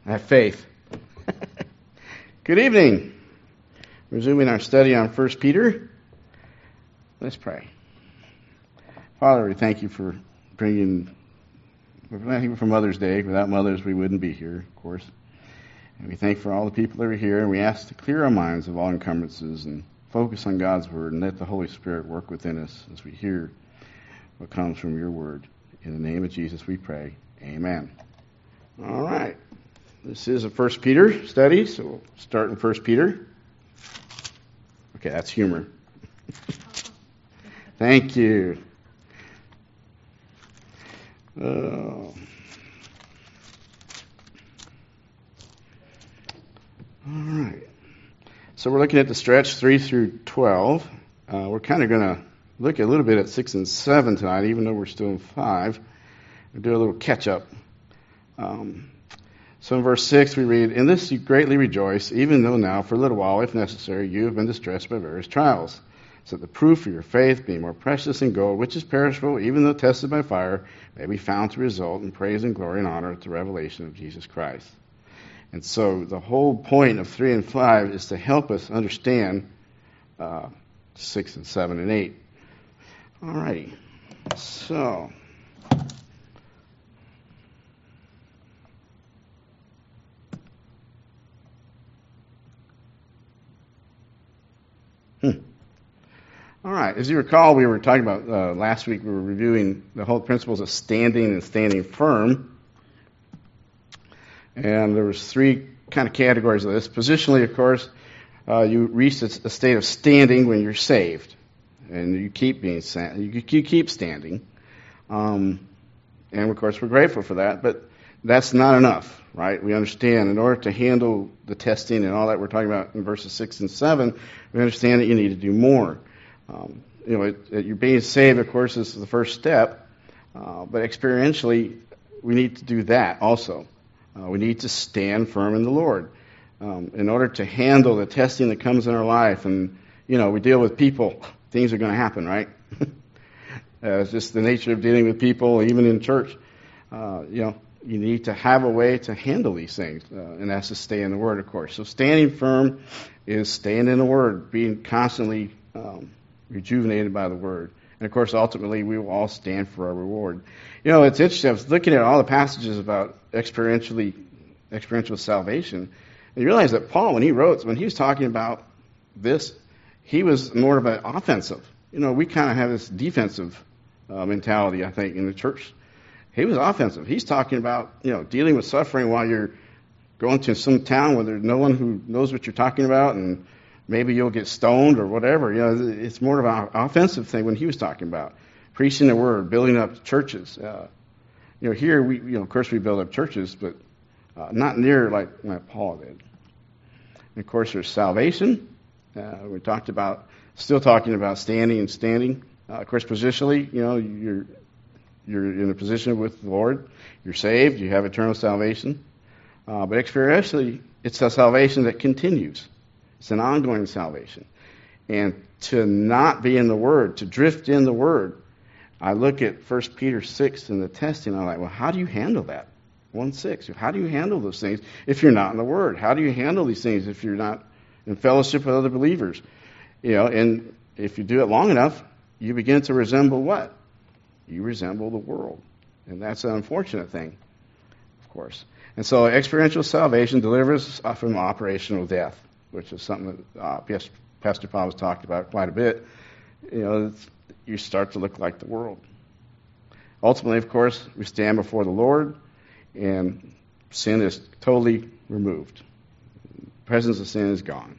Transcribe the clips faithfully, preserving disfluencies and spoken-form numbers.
I have faith. Good evening. Resuming our study on First Peter. Let's pray. Father, we thank you for bringing, we thank you for Mother's Day. Without mothers, we wouldn't be here, of course. And we thank you for all the people that are here, and we ask to clear our minds of all encumbrances and focus on God's Word and let the Holy Spirit work within us as we hear what comes from your Word. In the name of Jesus we pray. Amen. All right. This is a First Peter study, so we'll start in First Peter. Okay, that's humor. Thank you. Uh, all right. So we're looking at the stretch three through twelve. Uh, we're kind of going to look a little bit at six and seven tonight, even though we're still in five. We'll do a little catch-up. Um, so in verse six we read, "In this you greatly rejoice, even though now for a little while, if necessary, you have been distressed by various trials, so that the proof of your faith, being more precious than gold, which is perishable, even though tested by fire, may be found to result in praise and glory and honor at the revelation of Jesus Christ." And so the whole point of three and five is to help us understand uh, six and seven and eight. All righty. So... Hmm. All right. As you recall, we were talking about uh, last week, we were reviewing the whole principles of standing and standing firm. And there was three kind of categories of this. Positionally, of course, uh, you reach a state of standing when you're saved. And you keep being you keep standing. Um, and, of course, we're grateful for that. But that's not enough, right? We understand in order to handle the testing and all that we're talking about in verses six and seven, we understand that you need to do more. Um, you know, it, it, you're being saved, of course, is the first step, uh, but experientially, we need to do that also. Uh, we need to stand firm in the Lord um, in order to handle the testing that comes in our life. And, you know, we deal with people, things are going to happen, right? uh, it's just the nature of dealing with people, even in church. Uh, you know, you need to have a way to handle these things, uh, and that's to stay in the Word, of course. So standing firm is staying in the Word, being constantly um, rejuvenated by the Word. And, of course, ultimately, we will all stand for our reward. You know, it's interesting. I was looking at all the passages about experientially, experiential salvation, and you realize that Paul, when he wrote, when he was talking about this, he was more of an offensive. You know, we kind of have this defensive uh, mentality, I think, in the church. He was offensive. He's talking about, you know, dealing with suffering while you're going to some town where there's no one who knows what you're talking about, and maybe you'll get stoned or whatever. You know, it's more of an offensive thing when he was talking about preaching the word, building up churches. Uh, you know, here we, you know, of course we build up churches, but uh, not near like, like Paul did. And of course, there's salvation. Uh, we talked about, still talking about standing and standing. Uh, of course, positionally, you know, you're. You're in a position with the Lord. You're saved. You have eternal salvation. Uh, but experientially, it's a salvation that continues. It's an ongoing salvation. And to not be in the Word, to drift in the Word, I look at First Peter six and the testing, I'm like, well, how do you handle that? one six. How do you handle those things if you're not in the Word? How do you handle these things if you're not in fellowship with other believers? You know, and if you do it long enough, you begin to resemble what? You resemble the world. And that's an unfortunate thing, of course. And so experiential salvation delivers us from operational death, which is something that uh, Pastor Paul has talked about quite a bit. You know, you start to look like the world. Ultimately, of course, we stand before the Lord, and sin is totally removed. The presence of sin is gone.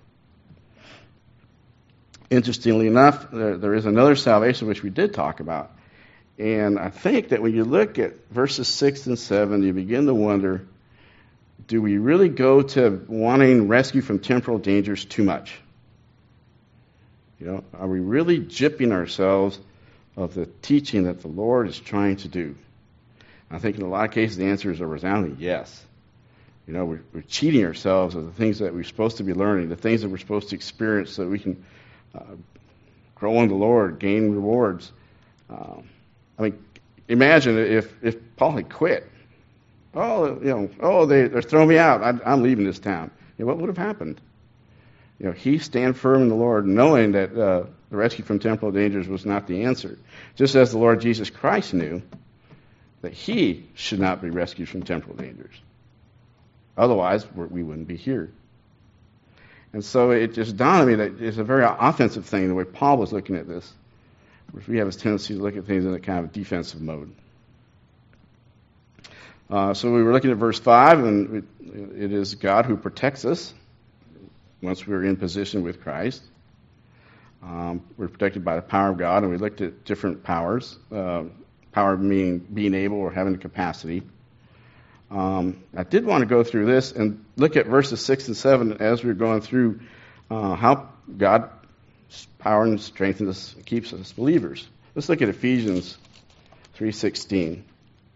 Interestingly enough, there, there is another salvation which we did talk about. And I think that when you look at verses six and seven, you begin to wonder, do we really go to wanting rescue from temporal dangers too much? You know, are we really gypping ourselves of the teaching that the Lord is trying to do? I think in a lot of cases the answer is a resounding yes. You know, we're, we're cheating ourselves of the things that we're supposed to be learning, the things that we're supposed to experience so that we can uh, grow in the Lord, gain rewards. Um, I mean, imagine if, if Paul had quit. Oh, you know, oh, they, they're throwing me out. I, I'm leaving this town. You know, what would have happened? You know, he stand firm in the Lord, knowing that uh, the rescue from temporal dangers was not the answer. Just as the Lord Jesus Christ knew that he should not be rescued from temporal dangers. Otherwise, we wouldn't be here. And so it just dawned on me that it's a very offensive thing, the way Paul was looking at this. Whereas we have this tendency to look at things in a kind of defensive mode. Uh, so we were looking at verse five, and it, it is God who protects us once we're in position with Christ. Um, we're protected by the power of God, and we looked at different powers. Uh, power meaning being able or having the capacity. Um, I did want to go through this and look at verses six and seven as we we're going through uh, how God's power and strengthens us, keeps us believers. Let's look at Ephesians three sixteen.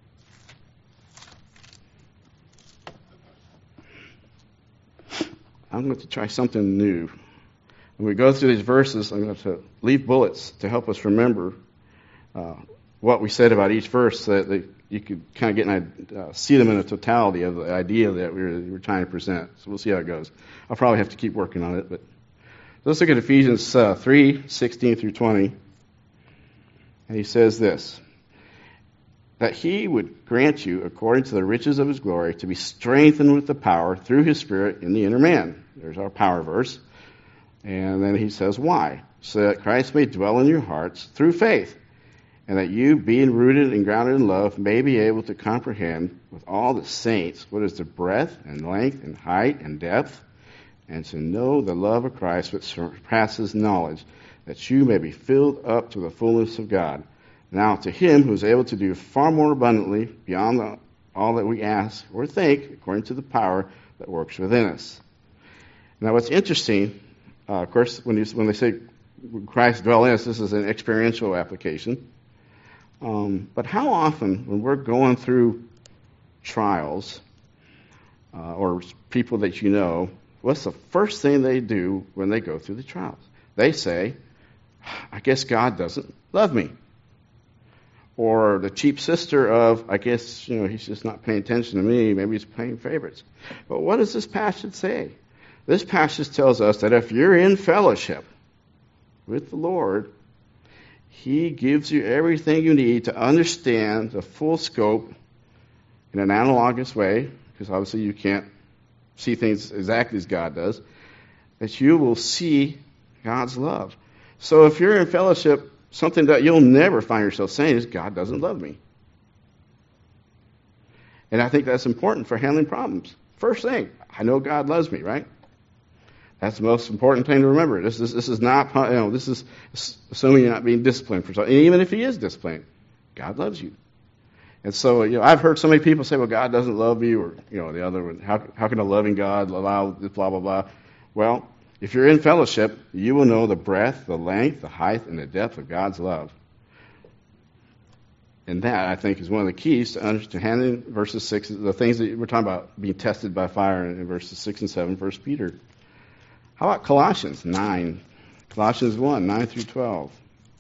I'm going to try something new. When we go through these verses, I'm going to leave bullets to help us remember uh, what we said about each verse, so that they, you could kind of get an, uh, see them in the totality of the idea that we were, we were trying to present. So we'll see how it goes. I'll probably have to keep working on it. But let's look at Ephesians uh, three sixteen through twenty. And he says this, that he would grant you, according to the riches of his glory, to be strengthened with the power through his Spirit in the inner man. There's our power verse. And then he says, why? So that Christ may dwell in your hearts through faith, and that you, being rooted and grounded in love, may be able to comprehend with all the saints what is the breadth and length and height and depth, and to know the love of Christ which surpasses knowledge, that you may be filled up to the fullness of God. Now to him who is able to do far more abundantly beyond the, all that we ask or think, according to the power that works within us. Now what's interesting, uh, of course, when, you, when they say Christ dwell in us, this is an experiential application. Um, but how often when we're going through trials, uh, or people that you know, what's the first thing they do when they go through the trials? They say, I guess God doesn't love me. Or the cheap sister of, I guess, you know, he's just not paying attention to me. Maybe he's playing favorites. But what does this passage say? This passage tells us that if you're in fellowship with the Lord, he gives you everything you need to understand the full scope in an analogous way, because obviously you can't see things exactly as God does, that you will see God's love. So if you're in fellowship, something that you'll never find yourself saying is, God doesn't love me. And I think that's important for handling problems. First thing, I know God loves me, right? That's the most important thing to remember. This is this is not, you know, this is assuming you're not being disciplined for something. And even if he is disciplined, God loves you. And so, you know, I've heard so many people say, well, God doesn't love you, or, you know, the other one, how, how can a loving God allow this, blah, blah, blah. Well, if you're in fellowship, you will know the breadth, the length, the height, and the depth of God's love. And that, I think, is one of the keys to understanding verses six, the things that we're talking about being tested by fire in verses six and seven, First Peter. How about Colossians nine? Colossians one, nine through twelve.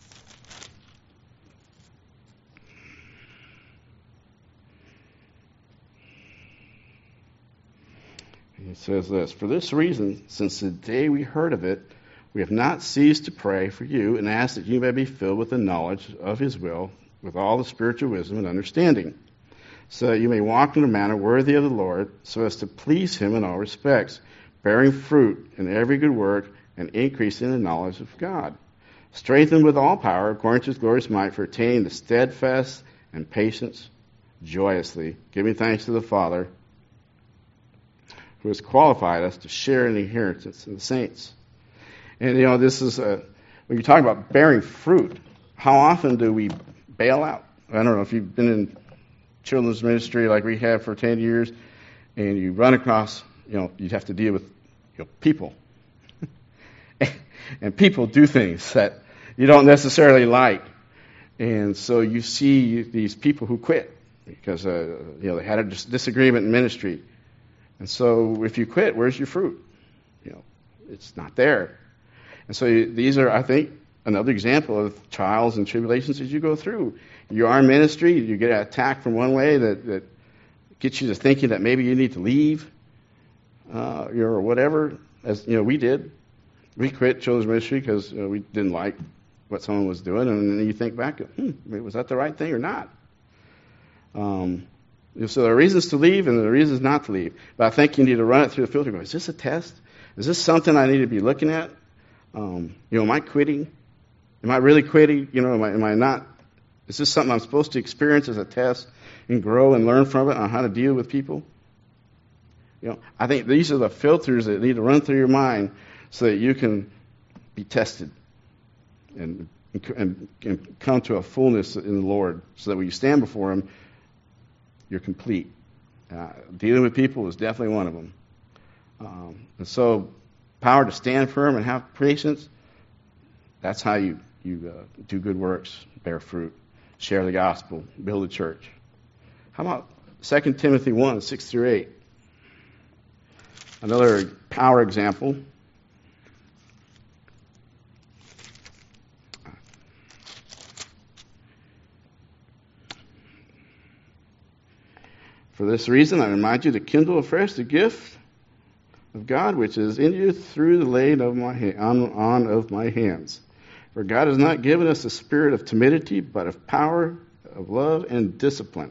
It says this, for this reason, since the day we heard of it, we have not ceased to pray for you and ask that you may be filled with the knowledge of his will, with all the spiritual wisdom and understanding, so that you may walk in a manner worthy of the Lord, so as to please him in all respects, bearing fruit in every good work and increasing in the knowledge of God, strengthened with all power according to his glorious might for attaining the steadfast and patience joyously, giving thanks to the Father, who has qualified us to share in the inheritance of the saints. And, you know, this is, a, when you're talking about bearing fruit, how often do we bail out? I don't know if you've been in children's ministry like we have for ten years, and you run across, you know, you have to deal with, you know, people. And people do things that you don't necessarily like. And so you see these people who quit because, uh, you know, they had a dis- disagreement in ministry. And so if you quit, where's your fruit? You know, it's not there. And so you, these are, I think, another example of trials and tribulations as you go through. You are in ministry, you get attacked from one way that, that get you to thinking that maybe you need to leave, uh, you know, or whatever. As you know, we did. We quit children's ministry because you know, we didn't like what someone was doing, and then you think back, hmm, was that the right thing or not? Um, so there are reasons to leave and there are reasons not to leave. But I think you need to run it through the filter. Go, is this a test? Is this something I need to be looking at? Um, you know, am I quitting? Am I really quitting? You know, am I, am I not? Is this something I'm supposed to experience as a test and grow and learn from it on how to deal with people? You know, I think these are the filters that need to run through your mind so that you can be tested and, and, and come to a fullness in the Lord, so that when you stand before Him, you're complete. Uh, dealing with people is definitely one of them. Um, and so, power to stand firm and have patience, that's how you, you uh, do good works, bear fruit, share the gospel, build a church. How about Second Timothy one, six through eight? Another power example. For this reason, I remind you to kindle afresh the gift of God which is in you through the laying of my ha- on, on of my hands. For God has not given us a spirit of timidity, but of power, of love, and discipline.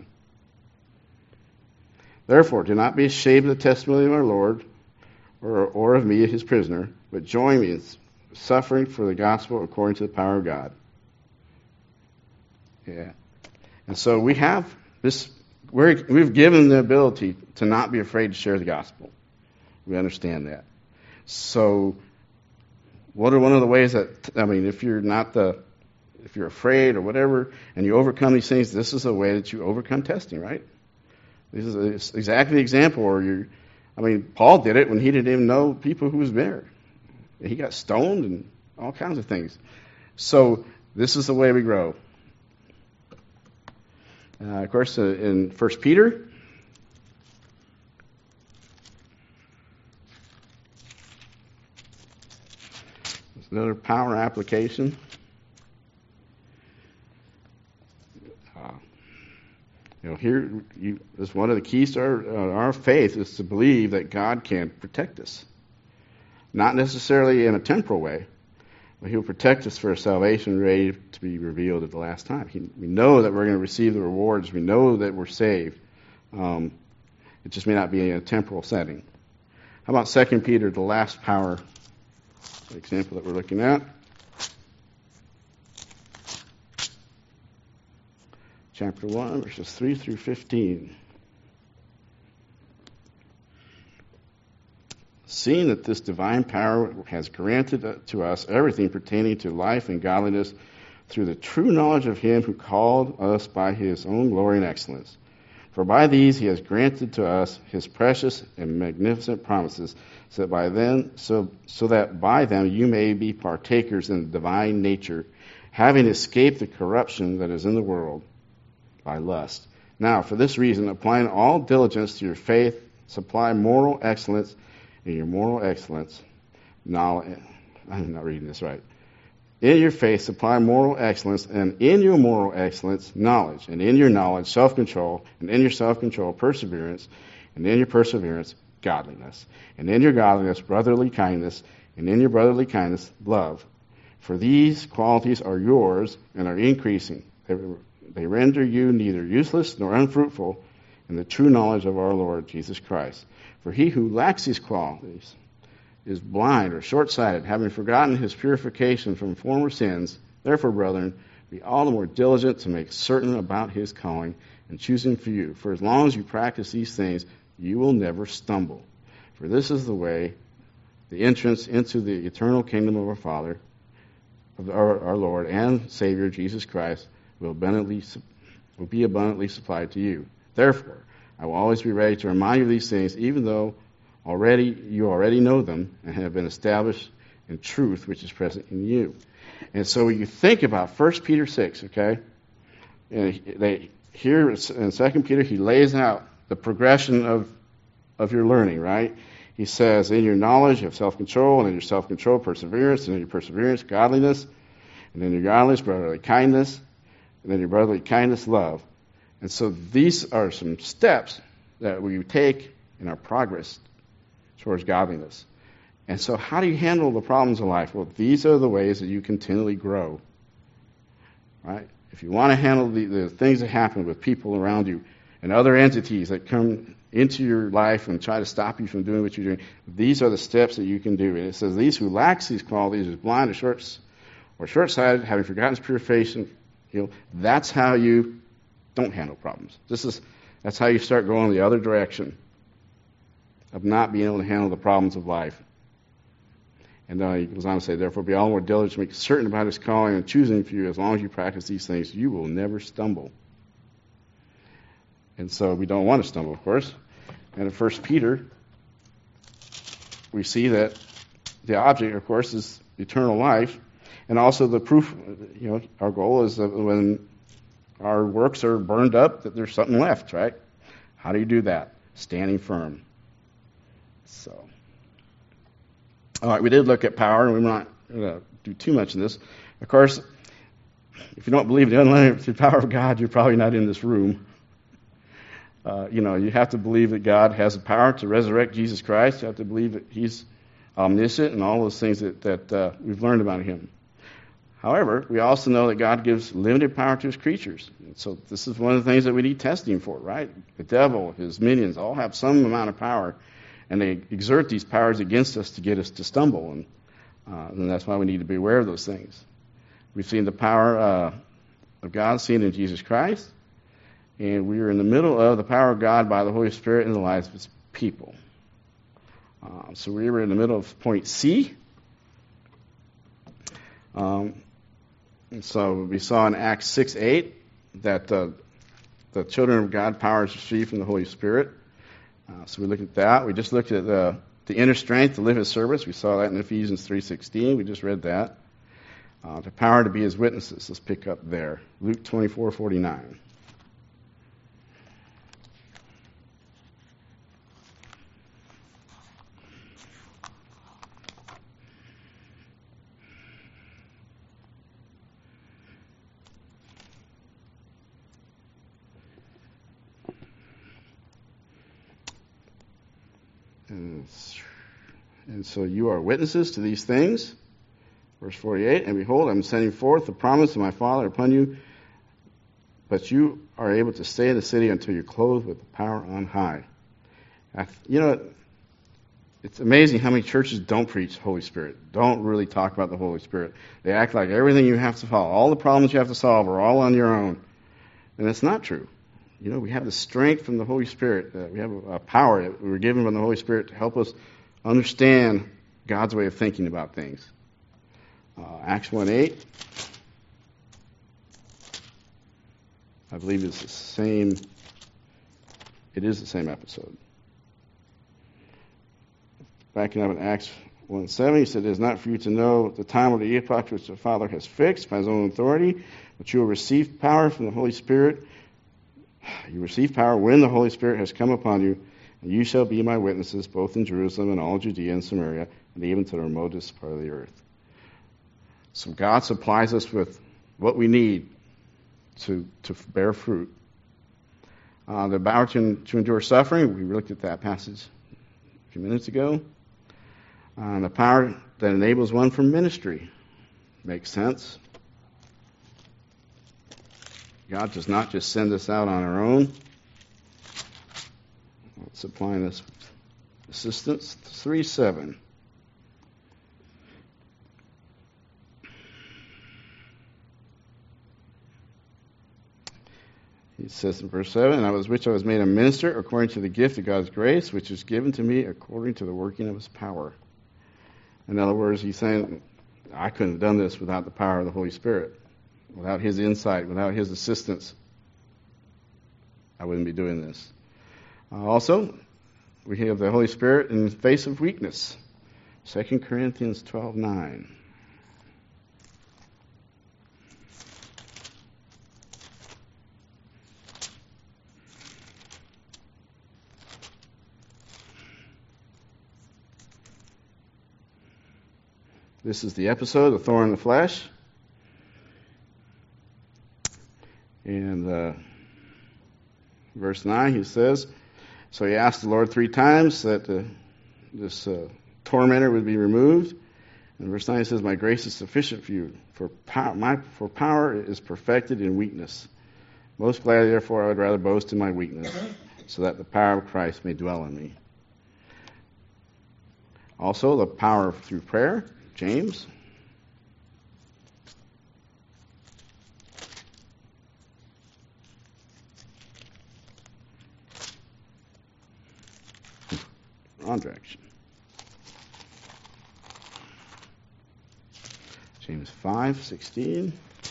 Therefore, do not be ashamed of the testimony of our Lord, or, or of me, His prisoner, but join me in suffering for the gospel according to the power of God. Yeah. And so we have this, we're, we've given the ability to not be afraid to share the gospel. We understand that. So, what are one of the ways that, I mean, if you're not the, if you're afraid or whatever, and you overcome these things, this is a way that you overcome testing, right? This is exactly the example where you, I mean, Paul did it when he didn't even know people who was there. He got stoned and all kinds of things. So, this is the way we grow. Uh, of course, uh, in First Peter, there's another power application. Uh, you know, here you, is one of the keys to our, uh, our faith is to believe that God can protect us, not necessarily in a temporal way, but He'll protect us for a salvation ready to be revealed at the last time. He, we know that we're going to receive the rewards. We know that we're saved. Um, it just may not be in a temporal setting. How about Second Peter, the last power example that we're looking at? Chapter one, verses three through fifteen. Seeing that this divine power has granted to us everything pertaining to life and godliness through the true knowledge of Him who called us by His own glory and excellence. For by these He has granted to us His precious and magnificent promises, so that by them, so, so that by them you may be partakers in the divine nature, having escaped the corruption that is in the world by lust. Now, for this reason, applying all diligence to your faith, supply moral excellence. In your moral excellence, knowledge, I'm not reading this right. In your faith, supply moral excellence, and in your moral excellence, knowledge, and in your knowledge, self-control, and in your self-control, perseverance, and in your perseverance, godliness, and in your godliness, brotherly kindness, and in your brotherly kindness, love. For these qualities are yours and are increasing. They, they render you neither useless nor unfruitful in the true knowledge of our Lord Jesus Christ. For he who lacks these qualities is blind or short-sighted, having forgotten his purification from former sins. Therefore, brethren, be all the more diligent to make certain about his calling and choosing for you. For as long as you practice these things, you will never stumble. For this is the way, the entrance into the eternal kingdom of our Father, of our, our Lord and Savior Jesus Christ, will abundantly will be abundantly supplied to you. Therefore, I will always be ready to remind you of these things, even though already you already know them and have been established in truth which is present in you. And so when you think about First Peter six, okay, and they, here in Second Peter, he lays out the progression of, of your learning, right? He says, in your knowledge, you have self-control, and in your self-control, perseverance, and in your perseverance, godliness, and in your godliness, brotherly kindness, and in your brotherly kindness, love. And so these are some steps that we take in our progress towards godliness. And so how do you handle the problems of life? Well, these are the ways that you continually grow. Right? If you want to handle the, the things that happen with people around you and other entities that come into your life and try to stop you from doing what you're doing, these are the steps that you can do. And it says, these who lacks these qualities is blind or short or short-sighted, having forgotten his purification. You know, that's how you don't handle problems. This is that's how you start going the other direction of not being able to handle the problems of life. And then uh, he goes on to say, therefore be all more diligent to make certain about his calling and choosing for you. As long as you practice these things, you will never stumble. And so we don't want to stumble, of course. And in First Peter, we see that the object, of course, is eternal life. And also the proof, you know, our goal is that when our works are burned up, that there's something left, right? How do you do that? Standing firm. So, all right, we did look at power, and we're not going to do too much in this. Of course, if you don't believe in the unlimited power of God, you're probably not in this room. Uh, you know, you have to believe that God has the power to resurrect Jesus Christ. You have to believe that he's omniscient and all those things that, that uh, we've learned about him. However, we also know that God gives limited power to his creatures. And so this is one of the things that we need testing for, right? The devil, his minions, all have some amount of power, and they exert these powers against us to get us to stumble. And, uh, and that's why we need to be aware of those things. We've seen the power uh, of God seen in Jesus Christ, and we are in the middle of the power of God by the Holy Spirit in the lives of his people. Uh, so we were in the middle of point C. Um, and so we saw in Acts six eight that uh, the children of God power is received from the Holy Spirit. Uh, so we looked at that. We just looked at the, the inner strength to live his service. We saw that in Ephesians three sixteen. We just read that. Uh, the power to be his witnesses. Let's pick up there. Luke twenty-four forty-nine. And so you are witnesses to these things. Verse forty-eight, and behold, I'm sending forth the promise of my Father upon you, but you are able to stay in the city until you're clothed with the power on high. You know, it's amazing how many churches don't preach Holy Spirit, don't really talk about the Holy Spirit. They act like everything you have to solve, all the problems you have to solve are all on your own. And it's not true. You know, we have the strength from the Holy Spirit. Uh, we have a, a power that we were given from the Holy Spirit to help us understand God's way of thinking about things. Uh, Acts one eight. I believe it's the same. It is the same episode. Backing up in Acts one seven, he said, it is not for you to know the time or the epoch which the Father has fixed by his own authority, but you will receive power from the Holy Spirit. You receive power when the Holy Spirit has come upon you, and you shall be my witnesses both in Jerusalem and all Judea and Samaria, and even to the remotest part of the earth. So God supplies us with what we need to to bear fruit. Uh, the power to, to endure suffering, we looked at that passage a few minutes ago. Uh, the power that enables one for ministry makes sense. God does not just send us out on our own, supplying us with assistance. three seven. He says in verse seven, I was which I was made a minister according to the gift of God's grace, which is given to me according to the working of his power. In other words, he's saying, I couldn't have done this without the power of the Holy Spirit. Without his insight, without his assistance, I wouldn't be doing this. Uh, also, we have the Holy Spirit in the face of weakness. Second Corinthians twelve nine. This is the episode, the thorn in the flesh. And uh, verse nine, he says, So he asked the Lord three times that uh, this uh, tormentor would be removed. And verse nine says, "My grace is sufficient for you, for power, my, for power is perfected in weakness. Most gladly, therefore, I would rather boast in my weakness, so that the power of Christ may dwell in me." Also, the power through prayer, James. Wrong direction. James five sixteen.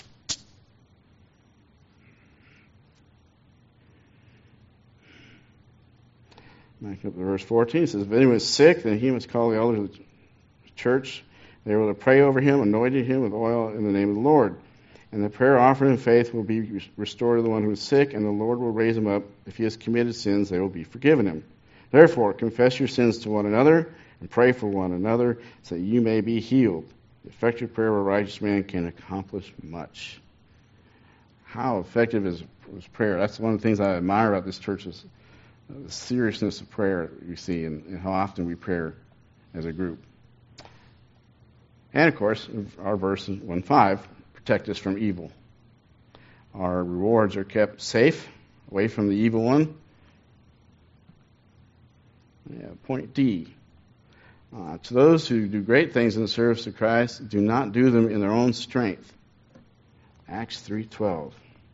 Back up to verse fourteen. It says, "If anyone is sick, then he must call the elders of the church. They will pray over him, anointing him with oil in the name of the Lord. And the prayer offered in faith will be restored to the one who is sick, and the Lord will raise him up. If he has committed sins, they will be forgiven him. Therefore, confess your sins to one another, and pray for one another, so that you may be healed. The effective prayer of a righteous man can accomplish much." How effective is, is prayer? That's one of the things I admire about this church is the seriousness of prayer we see and, and how often we pray as a group. And of course, our verse one five, protect us from evil. Our rewards are kept safe, away from the evil one. Yeah, point D. Uh, to those who do great things in the service of Christ, do not do them in their own strength. Acts three twelve.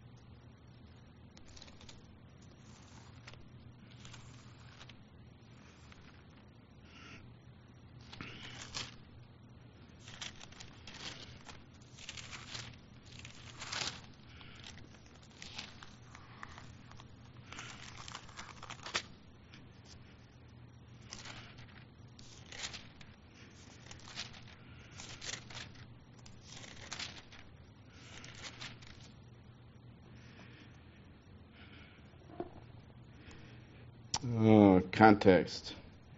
Oh, context.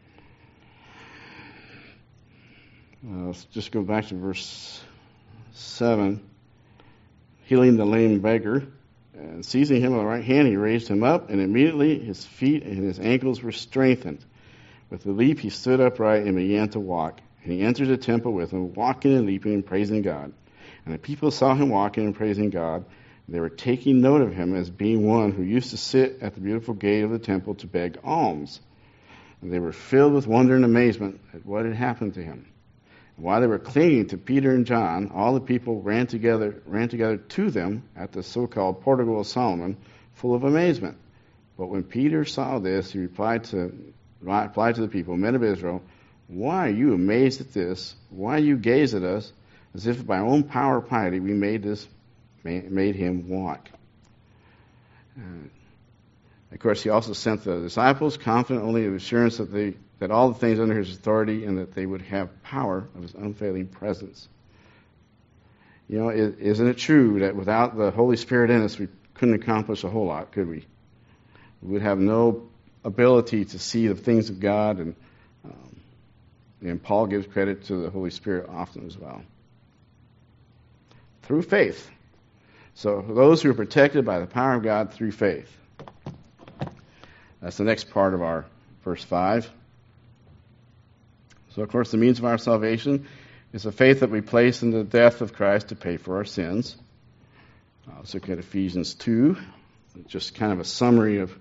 Uh, let's just go back to verse seven. Healing the lame beggar, and seizing him on the right hand, he raised him up, and immediately his feet and his ankles were strengthened. With a leap, he stood upright and began to walk. And he entered the temple with him, walking and leaping and praising God. And the people saw him walking and praising God. They were taking note of him as being one who used to sit at the beautiful gate of the temple to beg alms. And they were filled with wonder and amazement at what had happened to him. And while they were clinging to Peter and John, all the people ran together ran together to them at the so-called Portico of Solomon, full of amazement. But when Peter saw this, he replied to replied to the people, "Men of Israel, why are you amazed at this? Why you gaze at us as if by our own power or piety we made this made him walk?" And of course, he also sent the disciples, confident only of the assurance that they that all the things under his authority and that they would have power of his unfailing presence. You know, isn't it true that without the Holy Spirit in us, we couldn't accomplish a whole lot, could we? We would have no ability to see the things of God, and um, and Paul gives credit to the Holy Spirit often as well. Through faith. So those who are protected by the power of God through faith. That's the next part of our verse five. So, of course, the means of our salvation is the faith that we place in the death of Christ to pay for our sins. Uh, let's look at Ephesians two, just kind of a summary of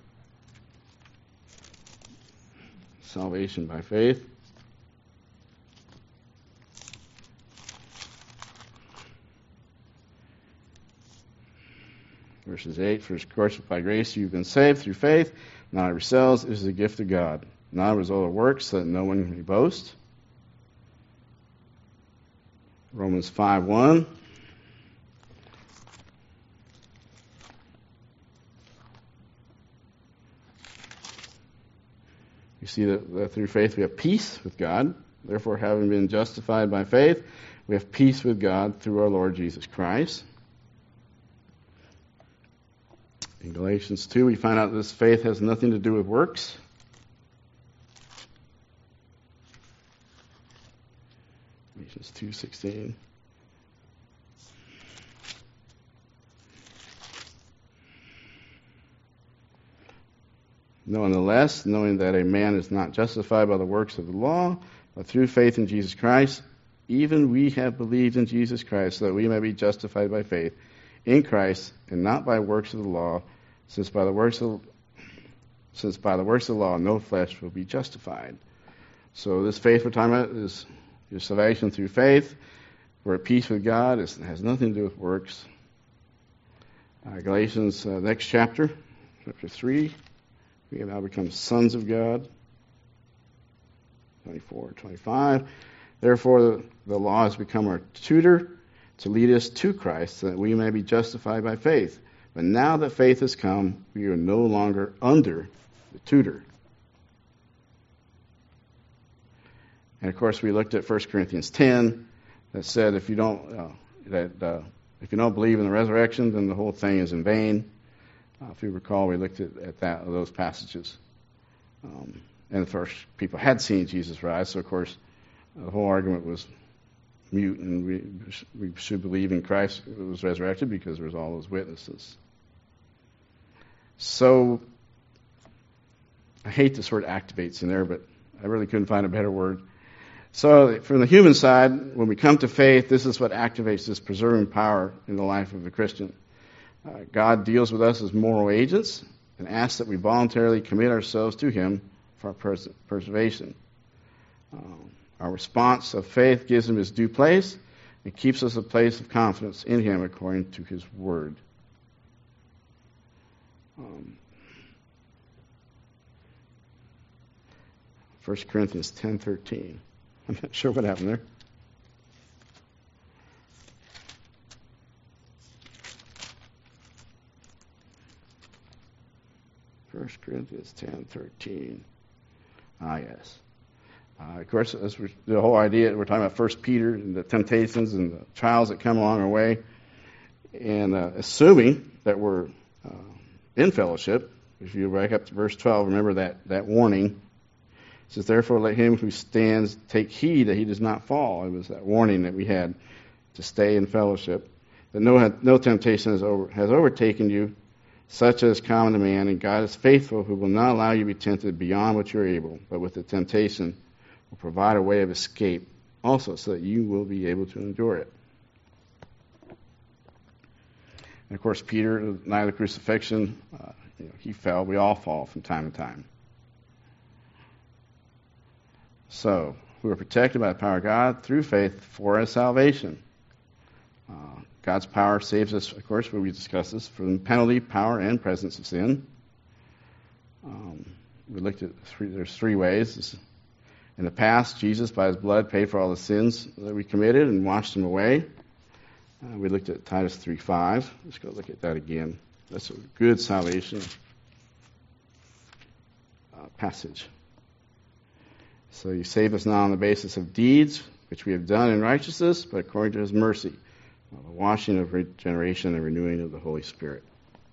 salvation by faith. Verses eight, "For of course, by grace you've been saved through faith, not of yourselves, it is the gift of God, not a result of works, so that no one may boast." Romans five one. You see that, that through faith we have peace with God. Therefore, having been justified by faith, we have peace with God through our Lord Jesus Christ. In Galatians two, we find out that this faith has nothing to do with works. Galatians two sixteen. Nonetheless, knowing that a man is not justified by the works of the law, but through faith in Jesus Christ, even we have believed in Jesus Christ, so that we may be justified by faith in Christ, and not by works of the law, since by the works of since by the works of the law no flesh will be justified. So this faith we're talking about is your salvation through faith. We're at peace with God. It has nothing to do with works. Uh, Galatians, uh, next chapter, chapter three. We have now become sons of God. twenty-four, twenty-five. Therefore, the, the law has become our tutor to lead us to Christ, so that we may be justified by faith. But now that faith has come, we are no longer under the tutor. And of course, we looked at First Corinthians ten that said if you don't uh, that uh, if you don't believe in the resurrection, then the whole thing is in vain. Uh, if you recall, we looked at, at that those passages. Um, and the first people had seen Jesus rise, so of course the whole argument was mute, and we we should believe in Christ who was resurrected because there was all those witnesses. So I hate this word activates in there, but I really couldn't find a better word. So from the human side, when we come to faith, this is what activates this preserving power in the life of the Christian. Uh, God deals with us as moral agents and asks that we voluntarily commit ourselves to Him for our pers- preservation. Um, our response of faith gives Him His due place and keeps us a place of confidence in Him according to His Word. Um, First Corinthians ten thirteen. I'm not sure what happened there. First Corinthians ten thirteen. Ah, yes. Uh, of course, as we're, the whole idea, we're talking about First Peter and the temptations and the trials that come along our way. And uh, assuming that we're uh, in fellowship, if you back up to verse twelve, remember that, that warning. It says, therefore let him who stands take heed that he does not fall. It was that warning that we had to stay in fellowship. That no, no temptation has, over, has overtaken you, such as common to man, and God is faithful, who will not allow you to be tempted beyond what you are able, but with the temptation will provide a way of escape also, so that you will be able to endure it. And of course, Peter, the night of the crucifixion, uh, you know, he fell. We all fall from time to time. So, we are protected by the power of God through faith for our salvation. Uh, God's power saves us, of course, when we discuss this, from penalty, power, and presence of sin. Um, we looked at three, there's three ways. In the past, Jesus, by His blood, paid for all the sins that we committed and washed them away. Uh, we looked at Titus three five. Let's go look at that again. That's a good salvation uh, passage. So you save us not on the basis of deeds, which we have done in righteousness, but according to His mercy, the washing of regeneration and renewing of the Holy Spirit.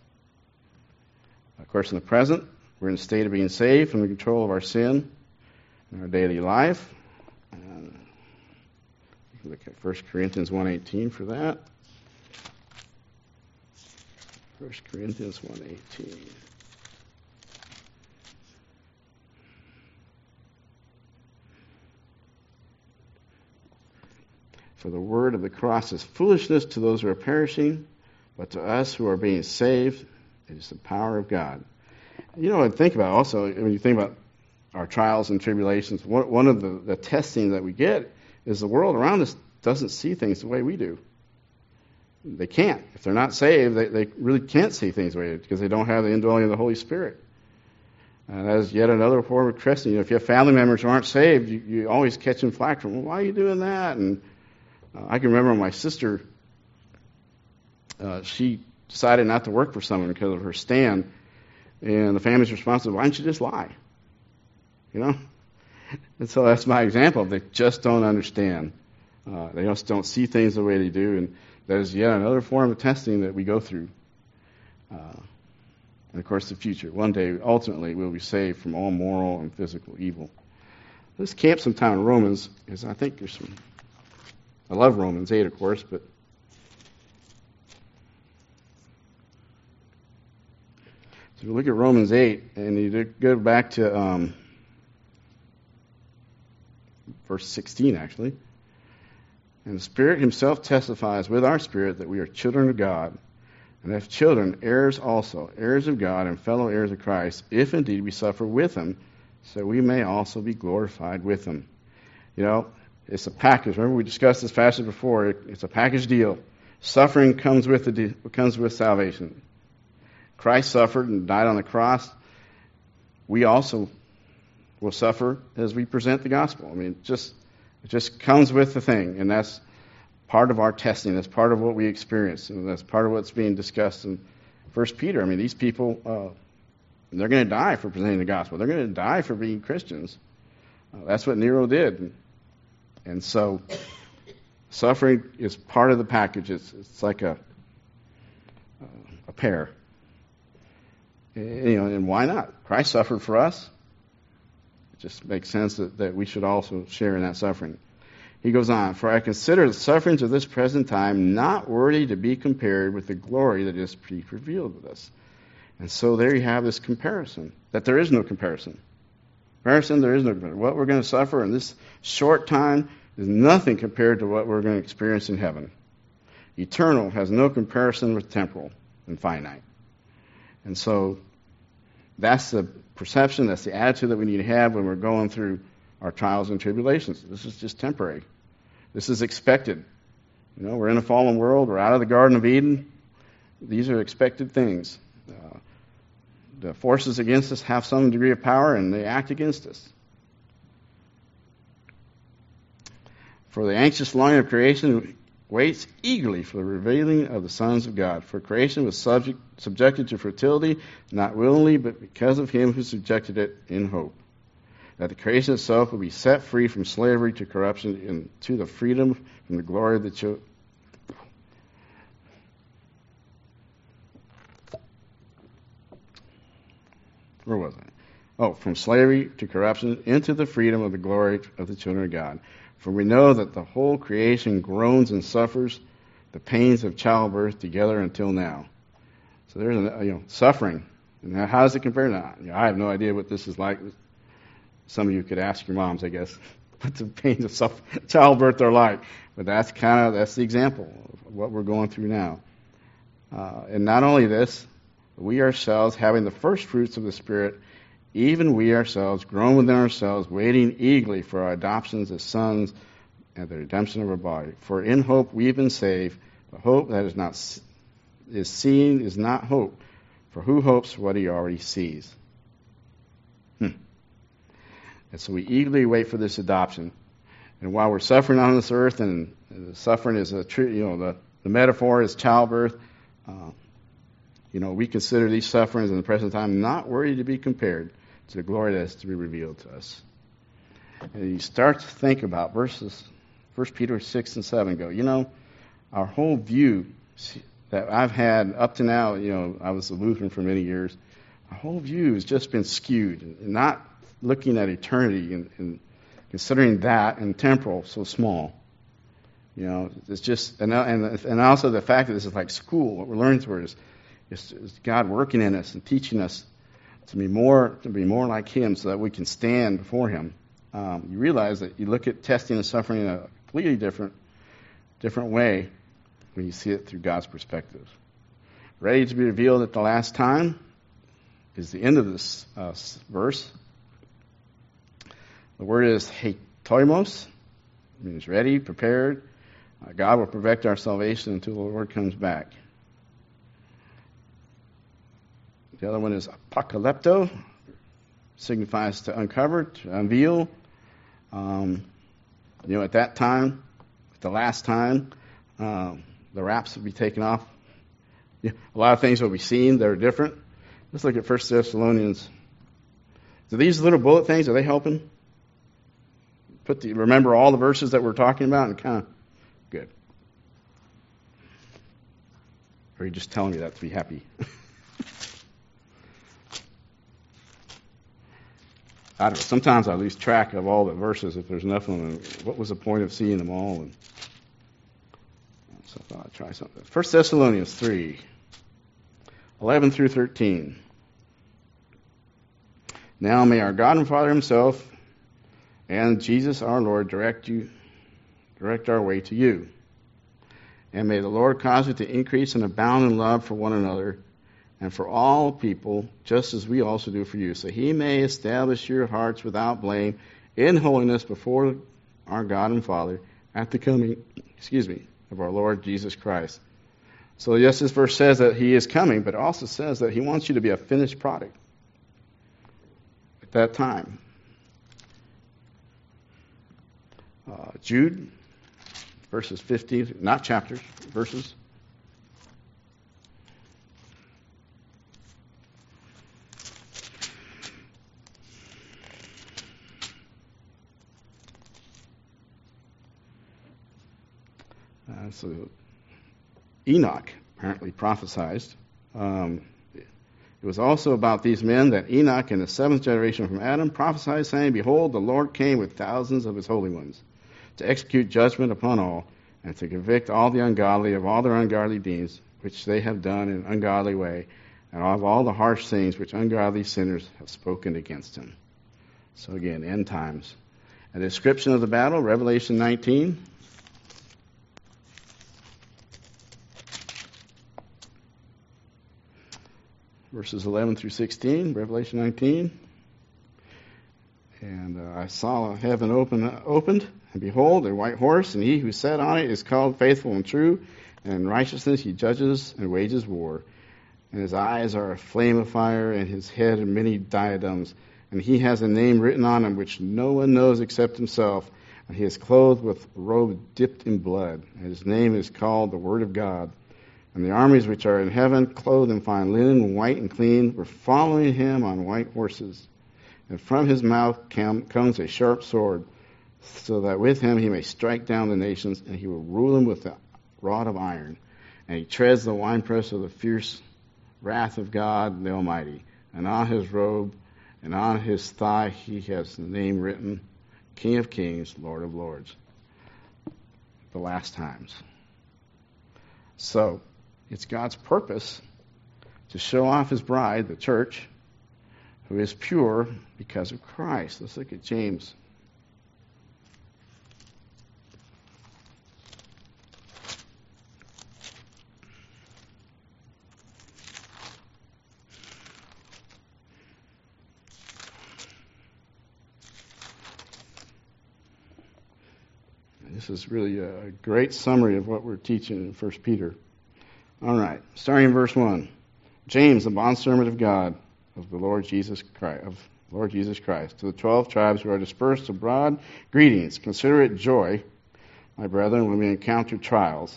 Of course, in the present, we're in a state of being saved from the control of our sin in our daily life. And you can look at First Corinthians one eighteen for that. First Corinthians one eighteen. For the word of the cross is foolishness to those who are perishing, but to us who are being saved, it is the power of God. You know, I think about also, when you think about our trials and tribulations, one of the, the testing that we get is the world around us doesn't see things the way we do. They can't. If they're not saved, they, they really can't see things the way they do because they don't have the indwelling of the Holy Spirit. And that is yet another form of Christian. You know, if you have family members who aren't saved, you, you always catch them flack from, well, why are you doing that? And Uh, I can remember my sister, uh, she decided not to work for someone because of her stand, and the family's response was, why don't you just lie? You know? And so that's my example. They just don't understand. Uh, they just don't see things the way they do, and that is yet another form of testing that we go through. Uh, and of course, the future. One day, ultimately, we'll be saved from all moral and physical evil. Let's camp some time in Romans, because I think there's some... I love Romans eight, of course, but So we look at Romans eight, and you go back to um, verse sixteen, actually. And the Spirit himself testifies with our spirit that we are children of God, and if children, heirs also, heirs of God and fellow heirs of Christ, if indeed we suffer with him, so we may also be glorified with him. You know, it's a package. Remember we discussed this passage before. It's a package deal. Suffering comes with the de- comes with salvation. Christ suffered and died on the cross. We also will suffer as we present the gospel. I mean, it just it just comes with the thing, and that's part of our testing. That's part of what we experience, and that's part of what's being discussed in First Peter. I mean, these people, uh, they're going to die for presenting the gospel. They're going to die for being Christians. Uh, that's what Nero did, and, and so suffering is part of the package. It's it's like a uh, a pear. You know, and why not? Christ suffered for us. It just makes sense that, that we should also share in that suffering. He goes on, for I consider the sufferings of this present time not worthy to be compared with the glory that is to be revealed with us. And so there you have this comparison, that there is no comparison. Comparison, there is no comparison. What we're going to suffer in this short time is nothing compared to what we're going to experience in heaven. Eternal has no comparison with temporal and finite. And so that's the perception, that's the attitude that we need to have when we're going through our trials and tribulations. This is just temporary. This is expected. You know, we're in a fallen world. We're out of the Garden of Eden. These are expected things. Uh, the forces against us have some degree of power, and they act against us. For the anxious longing of creation waits eagerly for the revealing of the sons of God. For creation was subject, subjected to fertility, not willingly, but because of him who subjected it in hope, that the creation itself will be set free from slavery to corruption and to the freedom from the glory of the children. Where was I? Oh, from slavery to corruption into the freedom of the glory of the children of God. For we know that the whole creation groans and suffers the pains of childbirth together until now. So there's a, you know, suffering. And how does it compare now? You know, I have no idea what this is like. Some of you could ask your moms, I guess, what the pains of suffer- childbirth are like. But that's kind of that's the example of what we're going through now. Uh, and not only this, we ourselves, having the first fruits of the Spirit, even we ourselves, groan within ourselves, waiting eagerly for our adoptions as sons and the redemption of our body. For in hope we've been saved. The hope that is not is seen is not hope. For who hopes what he already sees? Hmm. And so we eagerly wait for this adoption. And while we're suffering on this earth, and the suffering is a true, you know, the, the metaphor is childbirth. Uh, you know, we consider these sufferings in the present time not worthy to be compared to the glory that is to be revealed to us. And you start to think about verses, First Peter six and seven go, you know, our whole view that I've had up to now, you know, I was a Lutheran for many years, our whole view has just been skewed, and not looking at eternity and, and considering that and temporal so small. You know, it's just, and, and and also the fact that this is like school, what we're learning through is, is, is God working in us and teaching us to be more to be more like Him, so that we can stand before Him. Um, you realize that you look at testing and suffering in a completely different different way when you see it through God's perspective. Ready to be revealed at the last time is the end of this uh, verse. The word is heitoimos, means ready, prepared. Uh, God will perfect our salvation until the Lord comes back. The other one is apocalypto, signifies to uncover, to unveil. Um, you know, at that time, at the last time, um, the wraps will be taken off. Yeah, a lot of things will be seen that are different. Let's look at First Thessalonians. Do these little bullet things, are they helping? Put the, remember all the verses that we're talking about and kind of, good. Or are you just telling me that to be happy? I don't know. Sometimes I lose track of all the verses if there's enough of them. What was the point of seeing them all? And so I thought I'd try something. First Thessalonians three, eleven through thirteen. Now may our God and Father himself and Jesus our Lord direct you, direct our way to you. And may the Lord cause you to increase and abound in love for one another and for all people, just as we also do for you, so he may establish your hearts without blame in holiness before our God and Father at the coming, excuse me, of our Lord Jesus Christ. So yes, this verse says that he is coming, but it also says that he wants you to be a finished product at that time. Uh, Jude, verses fifteen, not chapters, verses. Uh, so Enoch apparently prophesied. Um, it was also about these men that Enoch in the seventh generation from Adam prophesied, saying, Behold, the Lord came with thousands of his holy ones to execute judgment upon all and to convict all the ungodly of all their ungodly deeds which they have done in an ungodly way, and of all the harsh things which ungodly sinners have spoken against him. So again, end times. A description of the battle, Revelation nineteen. Verses eleven through sixteen, Revelation nineteen. And uh, I saw heaven open, uh, opened, and behold, a white horse, and he who sat on it is called Faithful and True, and in righteousness he judges and wages war. And his eyes are a flame of fire, and his head are many diadems. And he has a name written on him which no one knows except himself. And he is clothed with a robe dipped in blood. And his name is called the Word of God. And the armies which are in heaven, clothed in fine linen, white and clean, were following him on white horses. And from his mouth comes a sharp sword, so that with him he may strike down the nations, and he will rule them with a rod of iron. And he treads the winepress of the fierce wrath of God the Almighty. And on his robe and on his thigh he has the name written, King of Kings, Lord of Lords. The last times. So, it's God's purpose to show off his bride, the church, who is pure because of Christ. Let's look at James. This is really a great summary of what we're teaching in First Peter. All right, starting in verse one. James, the bondservant of God, of the Lord Jesus Christ, of Lord Jesus Christ, to the twelve tribes who are dispersed abroad, greetings. Consider it joy, my brethren, when we encounter trials.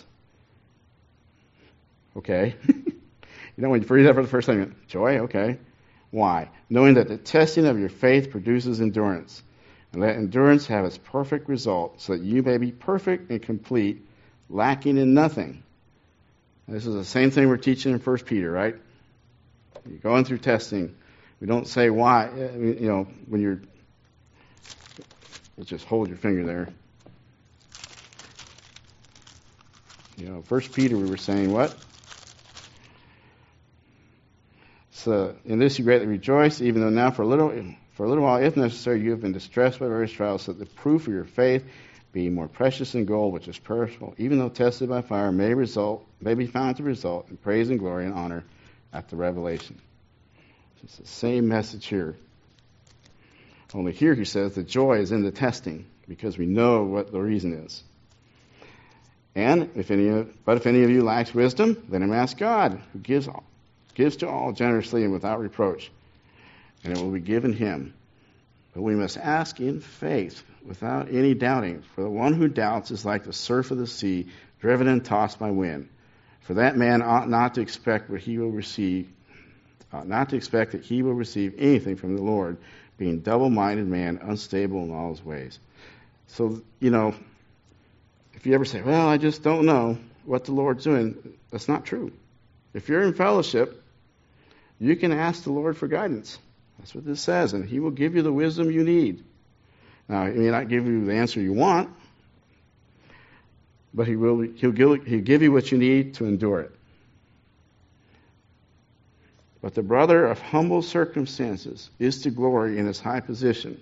Okay. You know, when you read that for the first time, joy, okay. Why? Knowing that the testing of your faith produces endurance. And let endurance have its perfect result, so that you may be perfect and complete, lacking in nothing. This is the same thing we're teaching in First Peter, right? You're going through testing. We don't say why. You know, when you're, let's just hold your finger there. You know, First Peter, we were saying what? So in this you greatly rejoice, even though now for a little, for a little while, if necessary, you have been distressed by various trials, so that the proof of your faith, being more precious than gold, which is perishable, even though tested by fire, may result, may be found to result in praise and glory and honor at the revelation. It's the same message here. Only here he says the joy is in the testing, because we know what the reason is. And if any, of, but if any of you lacks wisdom, let him ask God, who gives all, gives to all generously and without reproach, and it will be given him. But we must ask in faith, without any doubting. For the one who doubts is like the surf of the sea, driven and tossed by wind. For that man ought not to expect what he will receive, ought not to expect that he will receive anything from the Lord, being double-minded man, unstable in all his ways. So, you know, if you ever say, well, I just don't know what the Lord's doing, that's not true. If you're in fellowship, you can ask the Lord for guidance. That's what this says, and he will give you the wisdom you need. Now, he may not give you the answer you want, but he will, he'll, give, he'll give you what you need to endure it. But the brother of humble circumstances is to glory in his high position.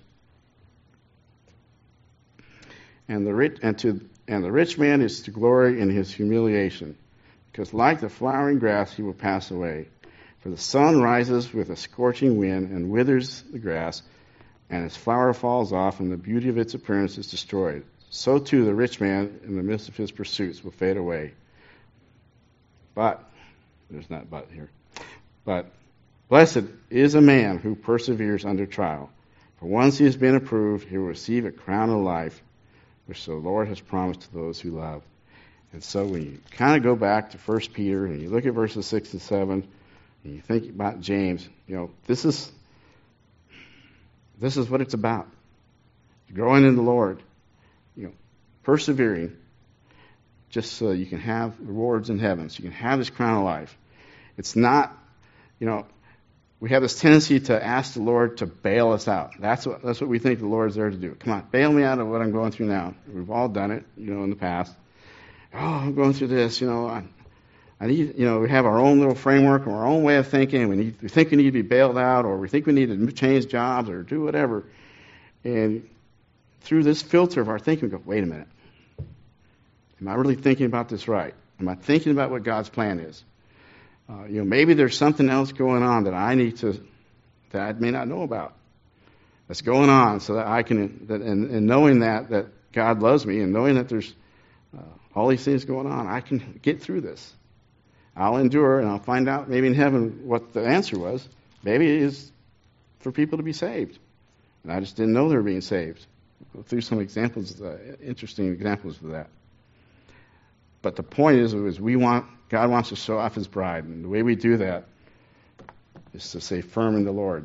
And the rich and to and the rich man is to glory in his humiliation, because like the flowering grass he will pass away. For the sun rises with a scorching wind and withers the grass, and its flower falls off, and the beauty of its appearance is destroyed. So too the rich man in the midst of his pursuits will fade away. But, there's not but here, but blessed is a man who perseveres under trial. For once he has been approved, he will receive a crown of life, which the Lord has promised to those who love. And so when you kind of go back to First Peter and you look at verses six and seven, and you think about James, you know, this is this is what it's about. Growing in the Lord, you know, persevering, just so you can have rewards in heaven, so you can have this crown of life. It's not, you know, we have this tendency to ask the Lord to bail us out. That's what that's what we think the Lord's there to do. Come on, bail me out of what I'm going through now. We've all done it, you know, in the past. Oh, I'm going through this, you know. I, I need, you know, we have our own little framework or our own way of thinking. We need, we think we need to be bailed out, or we think we need to change jobs or do whatever. And through this filter of our thinking, we go, wait a minute. Am I really thinking about this right? Am I thinking about what God's plan is? Uh, you know, maybe there's something else going on that I need to, that I may not know about, that's going on, so that I can, that, and, and knowing that, that God loves me, and knowing that there's uh, all these things going on, I can get through this. I'll endure, and I'll find out maybe in heaven what the answer was. Maybe it is for people to be saved. And I just didn't know they were being saved. I'll go through some examples, uh, interesting examples of that. But the point is, is we want, God wants to show off his bride. And the way we do that is to stay firm in the Lord.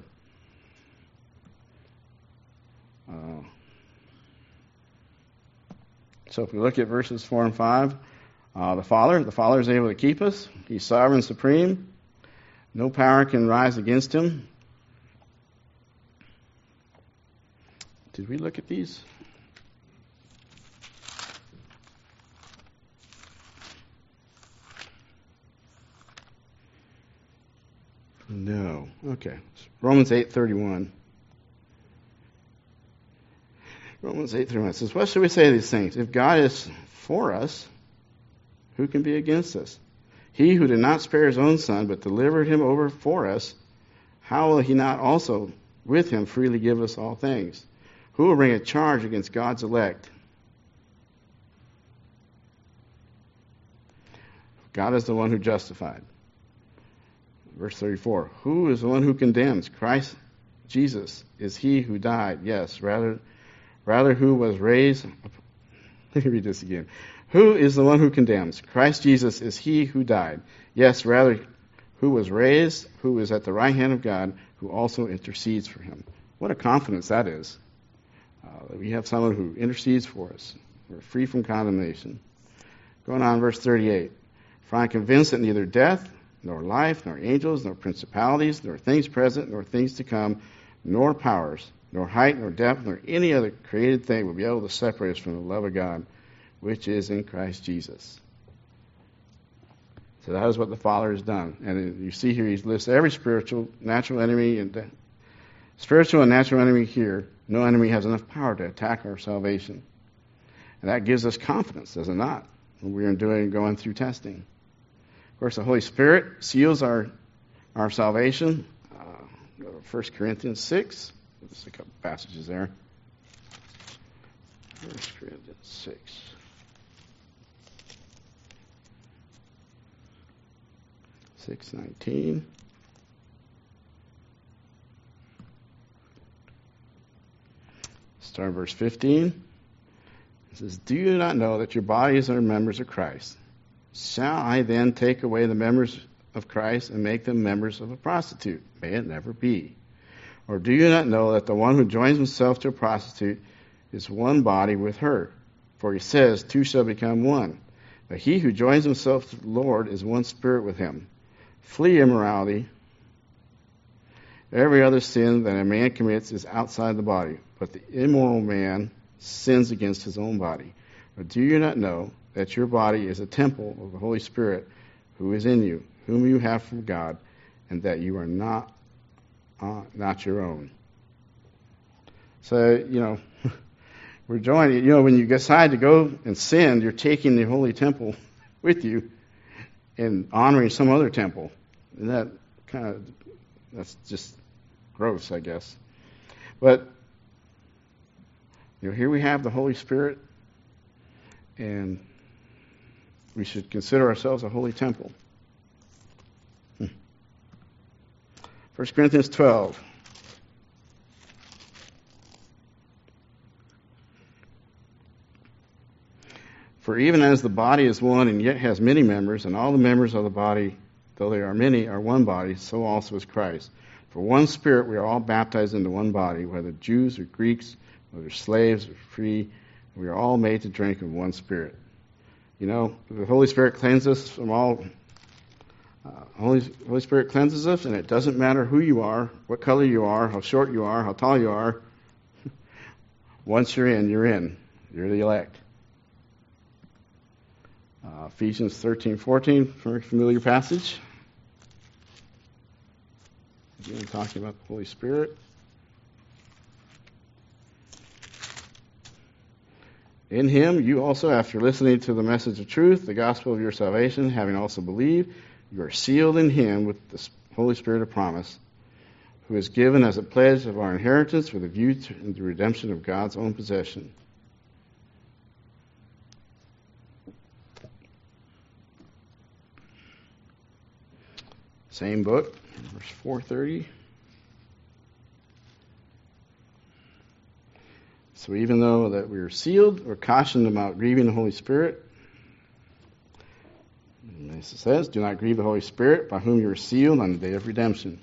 Uh, so if we look at verses four and five, uh, the Father, the Father is able to keep us. He's sovereign, supreme. No power can rise against him. Did we look at these? No. Okay. Romans eight thirty-one. Romans eight thirty-one says, what should we say to these things? If God is for us, who can be against us? He who did not spare his own son, but delivered him over for us, how will he not also with him freely give us all things? Who will bring a charge against God's elect? God is the one who justified. Verse thirty-four, who is the one who condemns? Christ Jesus is he who died, yes, rather, rather who was raised. Let me read this again. Who is the one who condemns? Christ Jesus is he who died, yes, rather who was raised, who is at the right hand of God, who also intercedes for him. What a confidence that is. Uh, we have someone who intercedes for us. We're free from condemnation. Going on, verse thirty-eight. For I am convinced that neither death, nor life, nor angels, nor principalities, nor things present, nor things to come, nor powers, nor height, nor depth, nor any other created thing will be able to separate us from the love of God, which is in Christ Jesus. So that is what the Father has done. And you see here, he lists every spiritual, natural enemy, and de- spiritual and natural enemy here. No enemy has enough power to attack our salvation. And that gives us confidence, does it not, when we are doing going through testing. Of course, the Holy Spirit seals our our salvation. Uh, First Corinthians six. There's a couple passages there. First Corinthians six. Six nineteen. Start verse fifteen. It says, "Do you not know that your bodies are members of Christ? Shall I then take away the members of Christ and make them members of a prostitute? May it never be. Or do you not know that the one who joins himself to a prostitute is one body with her? For he says, two shall become one. But he who joins himself to the Lord is one spirit with him. Flee immorality. Every other sin that a man commits is outside the body, but the immoral man sins against his own body. Or do you not know that your body is a temple of the Holy Spirit who is in you, whom you have from God, and that you are not uh, not your own. So, you know, we're joining, you know, when you decide to go and sin, you're taking the holy temple with you and honoring some other temple. And that kind of, that's just gross, I guess. But, you know, here we have the Holy Spirit, and we should consider ourselves a holy temple. Hmm. First Corinthians twelve. For even as the body is one and yet has many members, and all the members of the body, though they are many, are one body, so also is Christ. For one Spirit we are all baptized into one body, whether Jews or Greeks, whether slaves or free, we are all made to drink of one Spirit. You know, the Holy Spirit cleanses us from all. Uh, Holy Holy Spirit cleanses us, and it doesn't matter who you are, what color you are, how short you are, how tall you are. Once you're in, you're in. You're the elect. Uh, Ephesians thirteen fourteen, very familiar passage. Again, talking about the Holy Spirit. In him, you also, after listening to the message of truth, the gospel of your salvation, having also believed, you are sealed in him with the Holy Spirit of promise, who is given as a pledge of our inheritance with a view to the redemption of God's own possession. Same book, verse four thirty. So even though that we are sealed, we're cautioned about grieving the Holy Spirit. And it says, do not grieve the Holy Spirit, by whom you are sealed on the day of redemption.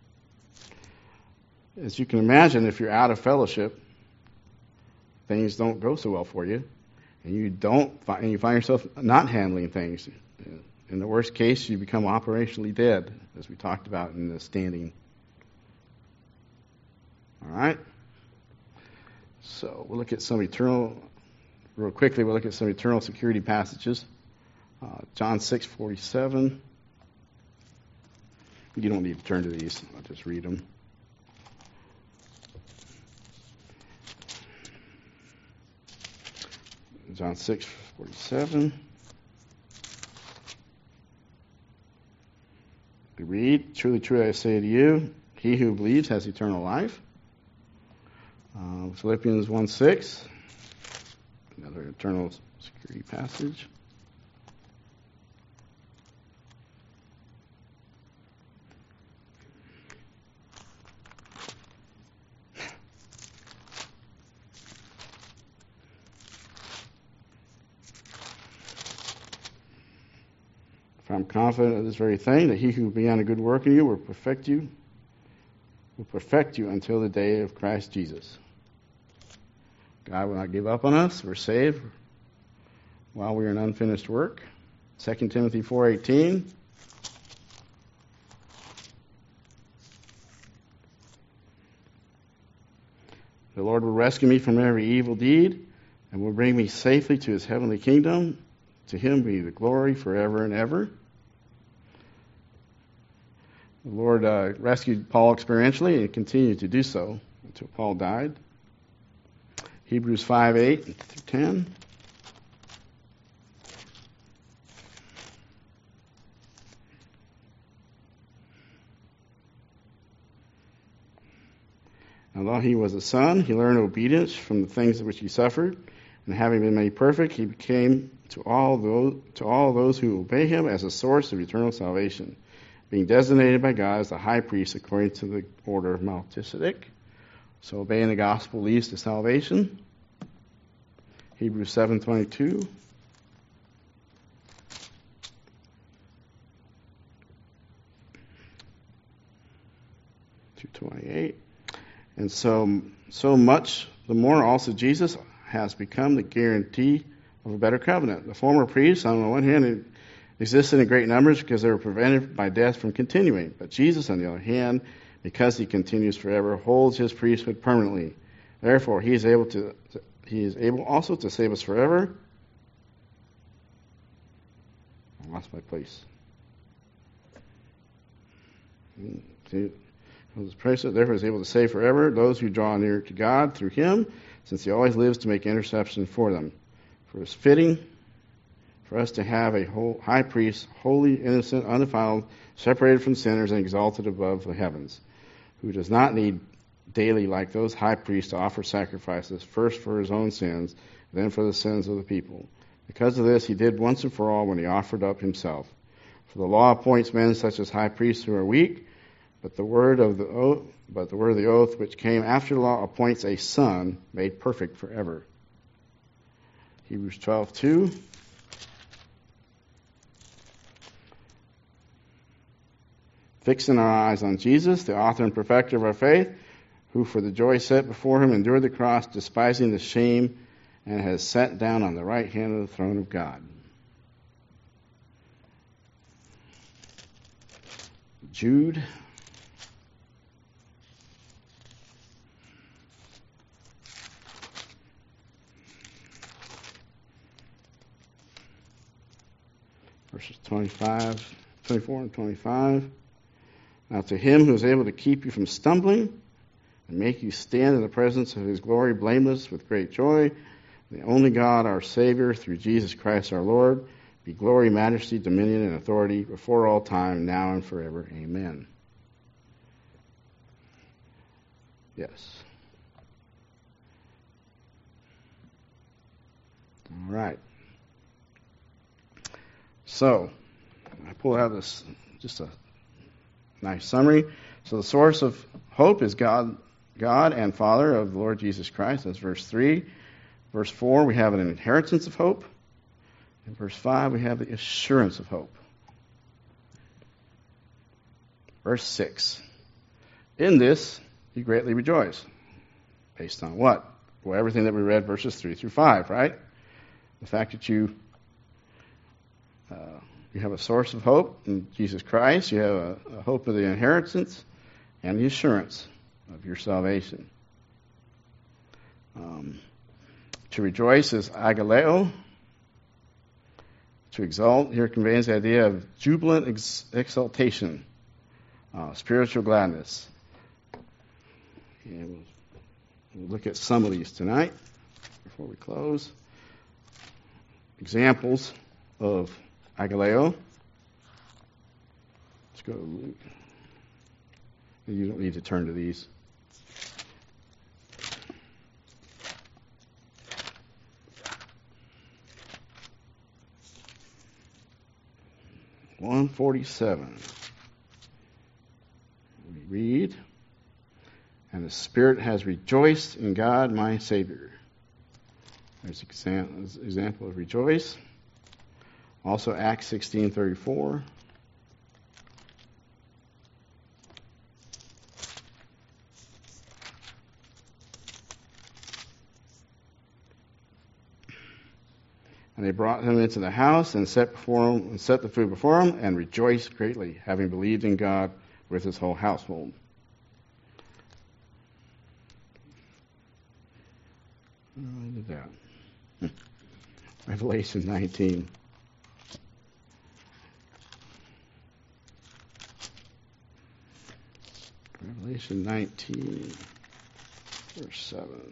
As you can imagine, if you're out of fellowship, things don't go so well for you, and you don't, and you find yourself not handling things. In the worst case, you become operationally dead, as we talked about in the standing. All right? So we'll look at some eternal, real quickly, we'll look at some eternal security passages. Uh, John six forty-seven. You don't need to turn to these. I'll just read them. John six forty-seven. We read, truly, truly, I say to you, he who believes has eternal life. Uh, Philippians one six, another eternal security passage. For I'm confident of this very thing, that he who began a good work in you will perfect you, will perfect you until the day of Christ Jesus. God will not give up on us. We're saved while we are in unfinished work. Second Timothy four eighteen. The Lord will rescue me from every evil deed and will bring me safely to his heavenly kingdom. To him be the glory forever and ever. The Lord uh, rescued Paul experientially and continued to do so until Paul died. Hebrews five eight through ten. Although he was a son, he learned obedience from the things which he suffered, and having been made perfect, he became to all those to all those who obey him as a source of eternal salvation, being designated by God as the high priest according to the order of Melchizedek. So obeying the gospel leads to salvation. Hebrews seven twenty-two. two twenty-eight. And so so much the more also Jesus has become the guarantee of a better covenant. The former priests, on the one hand, existed in great numbers because they were prevented by death from continuing. But Jesus, on the other hand, because he continues forever, holds his priesthood permanently. Therefore, he is able to he is able also to save us forever. I lost my place. See, therefore is able to save forever those who draw near to God through him, since he always lives to make intercession for them. For it is fitting for us to have a whole high priest, holy, innocent, undefiled, separated from sinners, and exalted above the heavens, who does not need daily, like those high priests, to offer sacrifices, first for his own sins, then for the sins of the people. Because of this, he did once and for all when he offered up himself. For the law appoints men such as high priests who are weak, but the word of the oath, but the word of the oath which came after the law appoints a son made perfect forever. Hebrews twelve two. Fixing our eyes on Jesus, the author and perfecter of our faith, who for the joy set before him endured the cross, despising the shame, and has sat down on the right hand of the throne of God. Jude. Verses twenty-five, twenty-four and twenty-five. Now to him who is able to keep you from stumbling and make you stand in the presence of his glory blameless with great joy, the only God, our Savior, through Jesus Christ our Lord, be glory, majesty, dominion, and authority before all time, now and forever. Amen. Yes. All right. So, I pull out this, just a nice summary. So the source of hope is God, God and Father of the Lord Jesus Christ. That's verse three. Verse four, we have an inheritance of hope. In verse five, we have the assurance of hope. Verse six, in this you greatly rejoice. Based on what? Well, everything that we read, verses three through five, right? The fact that you uh, you have a source of hope in Jesus Christ, you have a, a hope of the inheritance and the assurance of your salvation. Um, to rejoice is agaleo. To exalt here conveys the idea of jubilant ex- exaltation, uh, spiritual gladness. And we'll, we'll look at some of these tonight before we close. Examples of agaleo. Let's go to Luke. You don't need to turn to these. one forty-seven. We read, and the Spirit has rejoiced in God my Savior. There's an example of rejoice. Also Acts sixteen thirty-four. And they brought him into the house and set before him, and set the food before him, and rejoiced greatly, having believed in God with his whole household. I did that. Revelation nineteen. Revelation nineteen, verse seven.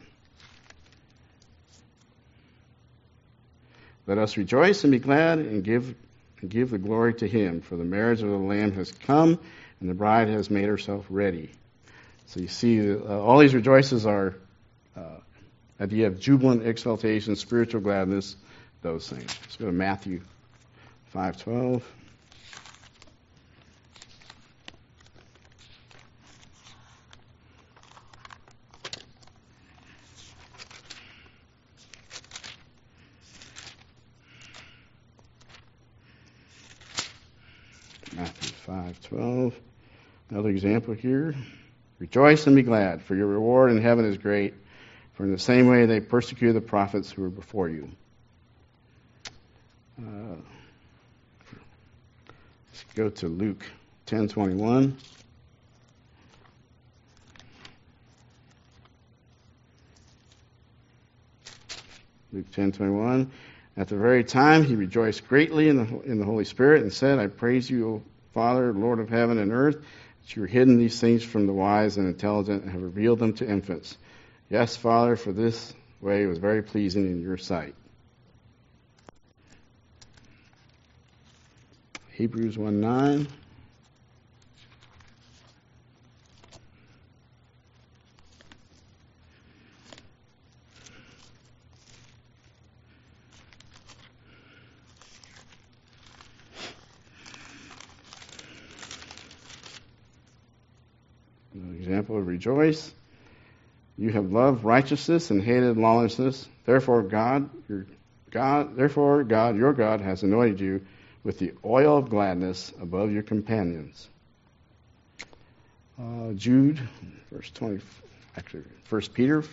Let us rejoice and be glad and give and give the glory to him, for the marriage of the Lamb has come, and the bride has made herself ready. So you see, uh, all these rejoices are uh, idea of jubilant exaltation, spiritual gladness, those things. Let's go to Matthew five twelve. Matthew five twelve. Another example here. Rejoice and be glad, for your reward in heaven is great. For in the same way they persecuted the prophets who were before you. Uh, let's go to Luke ten twenty-one. Luke ten twenty-one. At the very time he rejoiced greatly in the in the Holy Spirit and said, I praise you, O Father, Lord of heaven and earth, that you have hidden these things from the wise and intelligent and have revealed them to infants. Yes, Father, for this way was very pleasing in your sight. Hebrews one nine. An example of rejoice. You have loved righteousness and hated lawlessness. Therefore, God, your God, therefore God, your God, has anointed you with the oil of gladness above your companions. Uh, Jude, verse twenty. Actually, First Peter.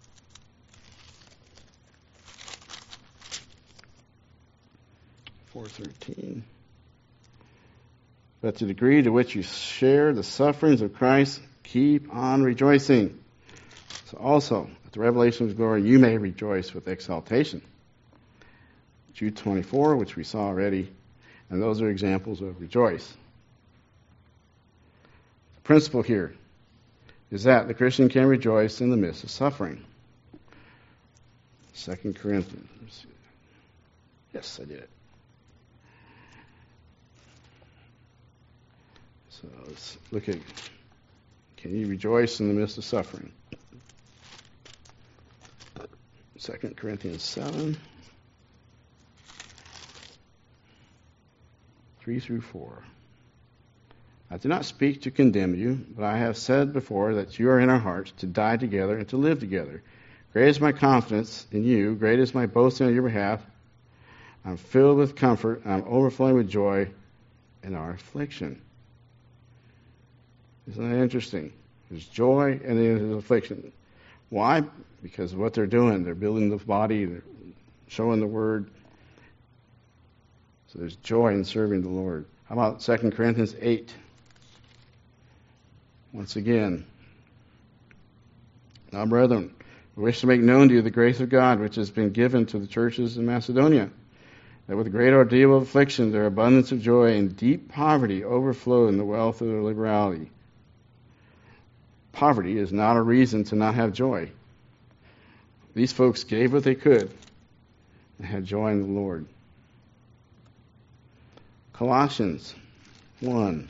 Four thirteen. But to the degree to which you share the sufferings of Christ, keep on rejoicing. So also, at the revelation of his glory, you may rejoice with exaltation. Jude twenty-four, which we saw already, and those are examples of rejoice. The principle here is that the Christian can rejoice in the midst of suffering. Second Corinthians. Yes, I did it. So let's look at, can you rejoice in the midst of suffering? Second Corinthians seven, three through four. I do not speak to condemn you, but I have said before that you are in our hearts to die together and to live together. Great is my confidence in you, great is my boasting on your behalf. I'm filled with comfort, I'm overflowing with joy in our affliction. Isn't that interesting? There's joy and then there's affliction. Why? Because of what they're doing. They're building the body, they're showing the word. So there's joy in serving the Lord. How about Second Corinthians eight? Once again, now, brethren, we wish to make known to you the grace of God which has been given to the churches in Macedonia, that with great ordeal of affliction, their abundance of joy and deep poverty overflow in the wealth of their liberality. Poverty is not a reason to not have joy. These folks gave what they could and had joy in the Lord. Colossians one.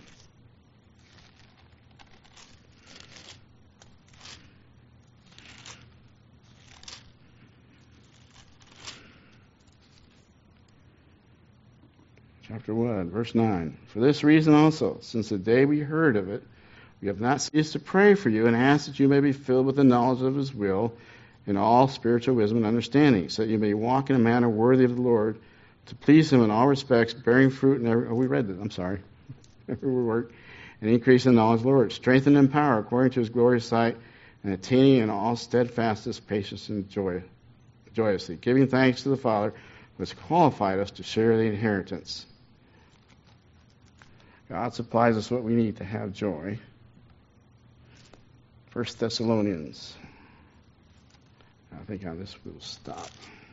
Chapter one, verse nine. For this reason also, since the day we heard of it, we have not ceased to pray for you and ask that you may be filled with the knowledge of his will in all spiritual wisdom and understanding, so that you may walk in a manner worthy of the Lord, to please him in all respects, bearing fruit in every... Oh, we read that. I'm sorry. Every work, and increase in knowledge of the Lord. Strengthen and power according to his glorious sight, and attaining in all steadfastness, patience, and joy, joyously, giving thanks to the Father who has qualified us to share the inheritance. God supplies us what we need to have joy. First Thessalonians. I think on this we'll stop.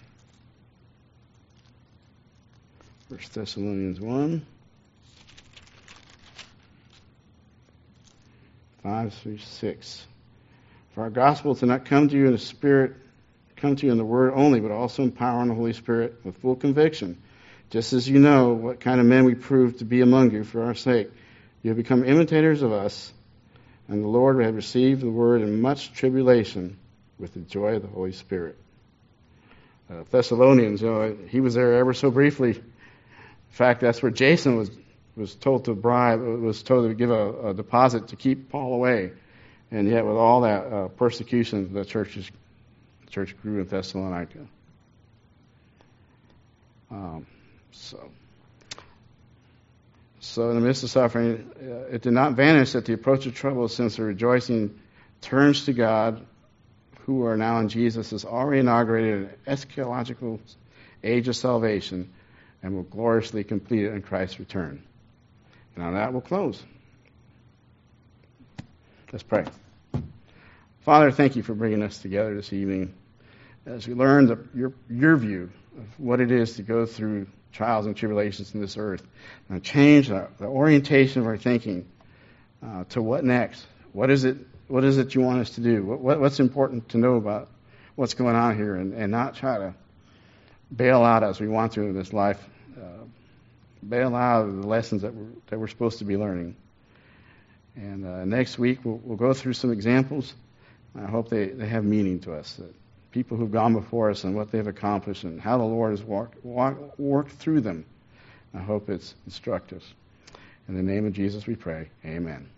First Thessalonians one. five through six. For our gospel did not come to you in the Spirit, come to you in the Word only, but also in power and the Holy Spirit with full conviction. Just as you know what kind of men we proved to be among you for our sake. You have become imitators of us, and the Lord had received the word in much tribulation with the joy of the Holy Spirit. Uh, Thessalonians, you know, he was there ever so briefly. In fact, that's where Jason was was told to bribe, was told to give a, a deposit to keep Paul away. And yet, with all that uh, persecution, the church, the church grew in Thessalonica. Um, so, so in the midst of suffering, uh, it did not vanish at the approach of trouble, since the rejoicing turns to God, who are now in Jesus, has already inaugurated an eschatological age of salvation, and will gloriously complete it in Christ's return. And on that, we'll close. Let's pray. Father, thank you for bringing us together this evening as we learn the, your, your view of what it is to go through trials and tribulations in this earth, and change the, the orientation of our thinking uh, to what next. What is it? What is it you want us to do? What, what, what's important to know about what's going on here, and, and not try to bail out as we want to in this life. Uh, bail out of the lessons that we're, that we're supposed to be learning. And uh, next week we'll, we'll go through some examples. I hope they, they have meaning to us. That people who've gone before us and what they've accomplished and how the Lord has walked, walked, worked through them. I hope it's instructive. In the name of Jesus we pray. Amen.